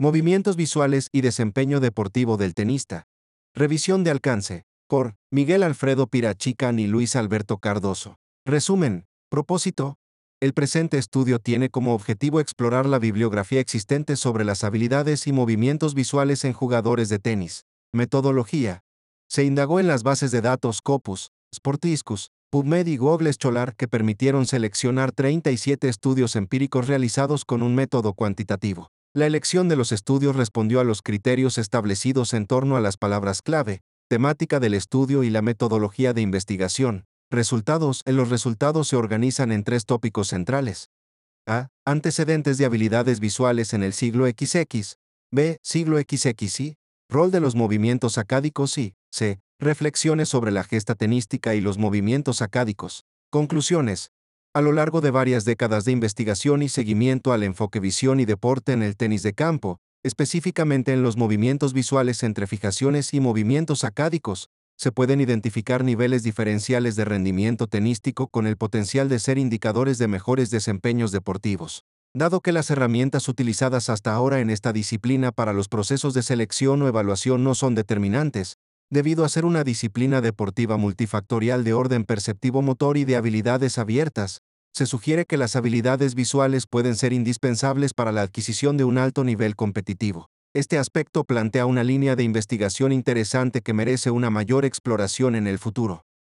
Movimientos visuales y desempeño deportivo del tenista. Revisión de alcance. Por Miguel Alfredo Pirachican y Luis Alberto Cardoso. Resumen. Propósito. El presente estudio tiene como objetivo explorar la bibliografía existente sobre las habilidades y movimientos visuales en jugadores de tenis. Metodología. Se indagó en las bases de datos Scopus, Sportiscus, PubMed y Google Scholar que permitieron seleccionar 37 estudios empíricos realizados con un método cuantitativo. La elección de los estudios respondió a los criterios establecidos en torno a las palabras clave, temática del estudio y la metodología de investigación. Resultados. Los resultados se organizan en 3 tópicos centrales. A. Antecedentes de habilidades visuales en el siglo XX. B. Siglo XXI. Rol de los movimientos acádicos y C. Reflexiones sobre la gesta tenística y los movimientos acádicos. Conclusiones. A lo largo de varias décadas de investigación y seguimiento al enfoque visión y deporte en el tenis de campo, específicamente en los movimientos visuales entre fijaciones y movimientos acádicos, se pueden identificar niveles diferenciales de rendimiento tenístico con el potencial de ser indicadores de mejores desempeños deportivos. Dado que las herramientas utilizadas hasta ahora en esta disciplina para los procesos de selección o evaluación no son determinantes, debido a ser una disciplina deportiva multifactorial de orden perceptivo-motor y de habilidades abiertas, se sugiere que las habilidades visuales pueden ser indispensables para la adquisición de un alto nivel competitivo. Este aspecto plantea una línea de investigación interesante que merece una mayor exploración en el futuro.